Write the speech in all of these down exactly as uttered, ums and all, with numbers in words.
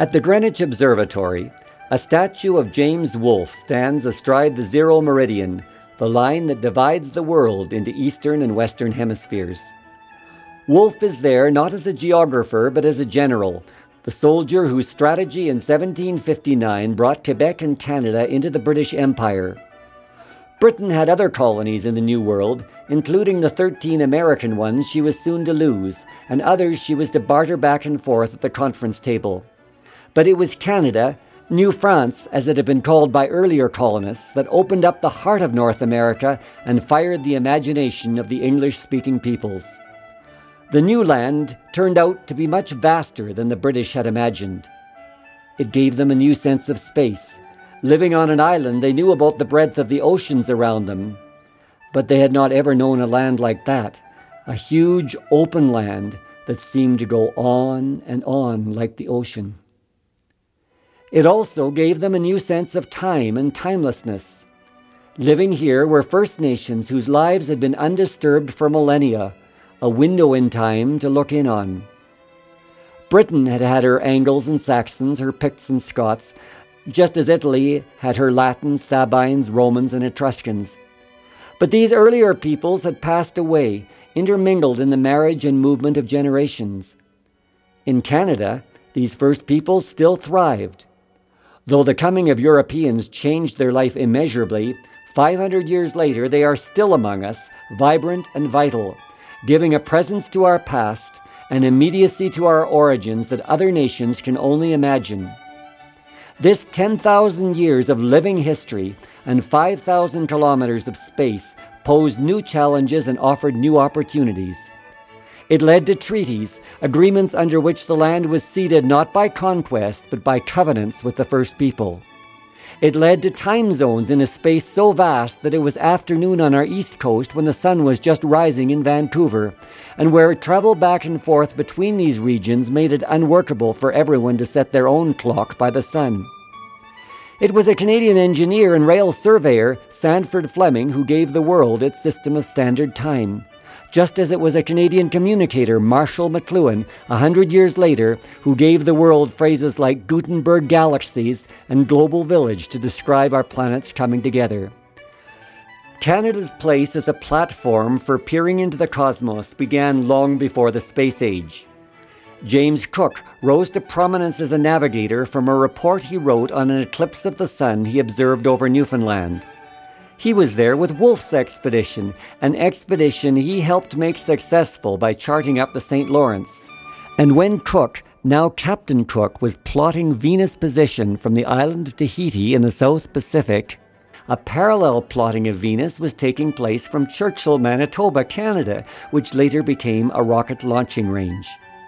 At the Greenwich Observatory, a statue of James Wolfe stands astride the zero meridian, the line that divides the world into eastern and western hemispheres. Wolfe is there not as a geographer but as a general, the soldier whose strategy in seventeen fifty-nine brought Quebec and Canada into the British Empire. Britain had other colonies in the New World, including the thirteen American ones she was soon to lose, and others she was to barter back and forth at the conference table. But it was Canada, New France as it had been called by earlier colonists, that opened up the heart of North America and fired the imagination of the English-speaking peoples. The new land turned out to be much vaster than the British had imagined. It gave them a new sense of space. Living on an island, they knew about the breadth of the oceans around them, but they had not ever known a land like that, a huge open land that seemed to go on and on like the ocean. It also gave them a new sense of time and timelessness. Living here were First Nations whose lives had been undisturbed for millennia, a window in time to look in on. Britain had had her Angles and Saxons, her Picts and Scots, just as Italy had her Latins, Sabines, Romans, and Etruscans. But these earlier peoples had passed away, intermingled in the marriage and movement of generations. In Canada, these first peoples still thrived. Though the coming of Europeans changed their life immeasurably, five hundred years later they are still among us, vibrant and vital, giving a presence to our past, an immediacy to our origins that other nations can only imagine. This ten thousand years of living history and five thousand kilometers of space posed new challenges and offered new opportunities. It led to treaties, agreements under which the land was ceded not by conquest but by covenants with the first people. It led to time zones in a space so vast that it was afternoon on our east coast when the sun was just rising in Vancouver, and where travel back and forth between these regions made it unworkable for everyone to set their own clock by the sun. It was a Canadian engineer and rail surveyor, Sandford Fleming, who gave the world its system of standard time, just as it was a Canadian communicator, Marshall McLuhan, a hundred years later, who gave the world phrases like Gutenberg galaxies and global village to describe our planets coming together. Canada's place as a platform for peering into the cosmos began long before the space age. James Cook rose to prominence as a navigator from a report he wrote on an eclipse of the sun he observed over Newfoundland. He was there with Wolfe's expedition, an expedition he helped make successful by charting up the Saint Lawrence. And when Cook, now Captain Cook, was plotting Venus' position from the island of Tahiti in the South Pacific, a parallel plotting of Venus was taking place from Churchill, Manitoba, Canada, which later became a rocket launching range.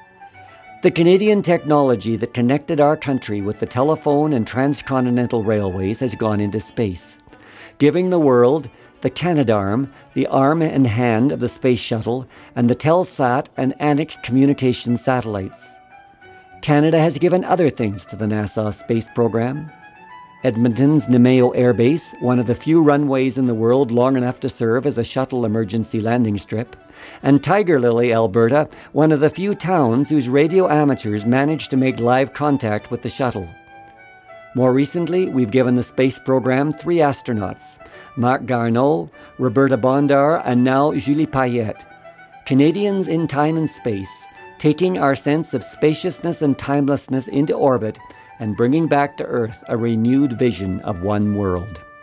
The Canadian technology that connected our country with the telephone and transcontinental railways has gone into space, giving the world the Canadarm, the arm and hand of the space shuttle, and the Telsat and Anik communication satellites. Canada has given other things to the NASA space program. Edmonton's Nemeo Air Base, one of the few runways in the world long enough to serve as a shuttle emergency landing strip, and Tiger Lily, Alberta, one of the few towns whose radio amateurs managed to make live contact with the shuttle. More recently, we've given the space program three astronauts, Marc Garneau, Roberta Bondar, and now Julie Payette, Canadians in time and space, taking our sense of spaciousness and timelessness into orbit and bringing back to Earth a renewed vision of one world.